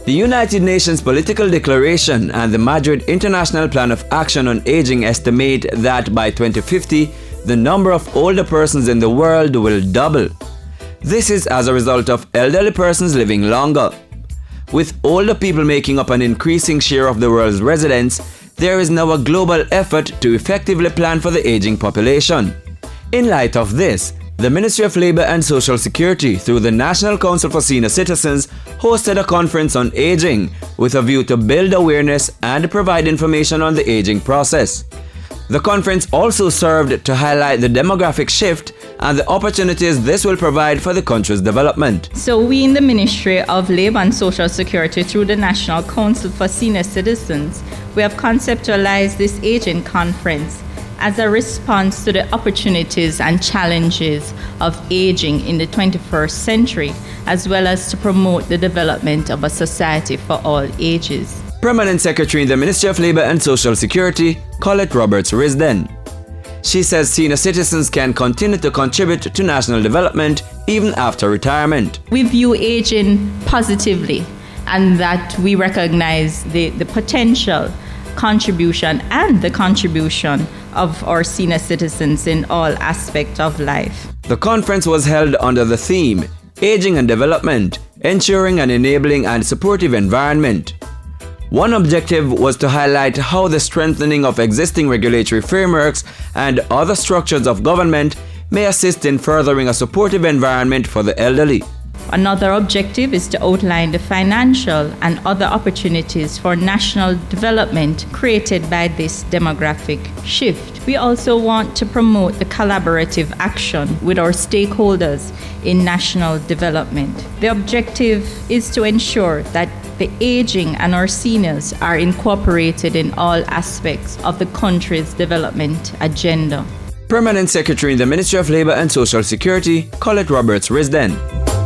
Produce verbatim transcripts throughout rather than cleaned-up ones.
The United Nations Political Declaration and the Madrid International Plan of Action on Aging estimate that by twenty fifty, the number of older persons in the world will double. This is as a result of elderly persons living longer. With older people making up an increasing share of the world's residents, there is now a global effort to effectively plan for the aging population. In light of this, the Ministry of Labour and Social Security, through the National Council for Senior Citizens, hosted a conference on aging with a view to build awareness and provide information on the aging process. The conference also served to highlight the demographic shift and the opportunities this will provide for the country's development. So we in the Ministry of Labour and Social Security, through the National Council for Senior Citizens, we have conceptualized this aging conference as a response to the opportunities and challenges of aging in the twenty-first century, as well as to promote the development of a society for all ages. Permanent Secretary in the Ministry of Labour and Social Security, Colette Roberts-Risden. She says senior citizens can continue to contribute to national development even after retirement. We view aging positively, and that we recognize the, the potential contribution and the contribution of our senior citizens in all aspects of life. The conference was held under the theme, Aging and Development, Ensuring an Enabling and Supportive Environment. One objective was to highlight how the strengthening of existing regulatory frameworks and other structures of government may assist in furthering a supportive environment for the elderly. Another objective is to outline the financial and other opportunities for national development created by this demographic shift. We also want to promote the collaborative action with our stakeholders in national development. The objective is to ensure that the aging and our seniors are incorporated in all aspects of the country's development agenda. Permanent Secretary in the Ministry of Labour and Social Security, Colette Roberts-Risden.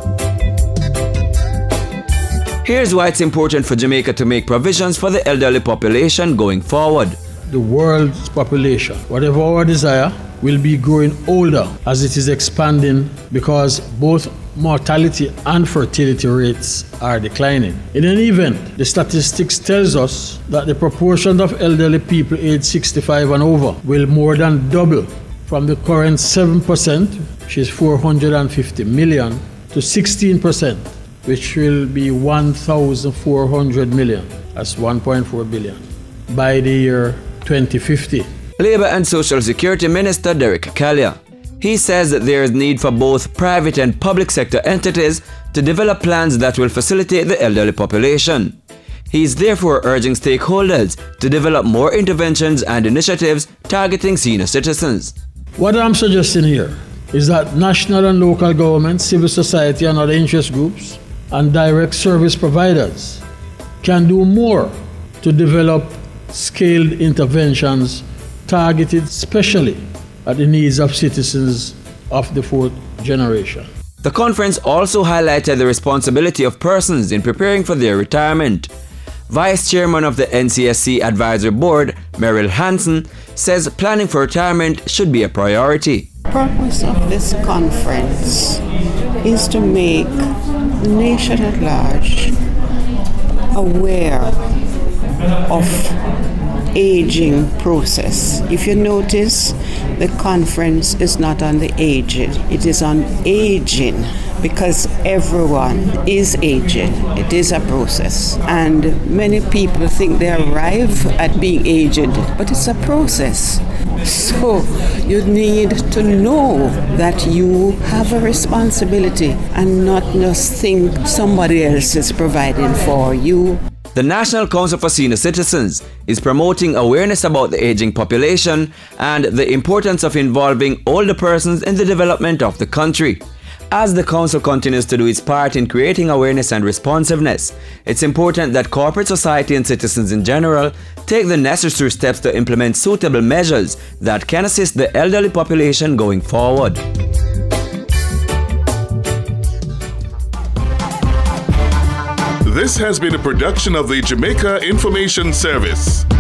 Here's why it's important for Jamaica to make provisions for the elderly population going forward. The world's population, whatever our desire, will be growing older as it is expanding because both mortality and fertility rates are declining. In any event, the statistics tells us that the proportion of elderly people aged sixty-five and over will more than double from the current seven percent, which is four hundred fifty million, to sixteen percent, which will be one thousand four hundred million, that's one point four billion, by the year twenty fifty. Labour and Social Security Minister Derek Kalia. He says that there is need for both private and public sector entities to develop plans that will facilitate the elderly population. He is therefore urging stakeholders to develop more interventions and initiatives targeting senior citizens. What I'm suggesting here is that national and local governments, civil society and other interest groups, and direct service providers can do more to develop scaled interventions targeted specially at the needs of citizens of the fourth generation. The conference also highlighted the responsibility of persons in preparing for their retirement. Vice Chairman of the N C S C Advisory Board, Meryl Hansen, says planning for retirement should be a priority. The purpose of this conference is to make the nation at large aware of aging process. If you notice, the conference is not on the aged, it is on aging, because everyone is aging. It is a process, and many people think they arrive at being aged, but it's a process. So you need to know that you have a responsibility and not just think somebody else is providing for you. The National Council for Senior Citizens is promoting awareness about the aging population and the importance of involving older persons in the development of the country. As the Council continues to do its part in creating awareness and responsiveness, it's important that corporate society and citizens in general take the necessary steps to implement suitable measures that can assist the elderly population going forward. This has been a production of the Jamaica Information Service.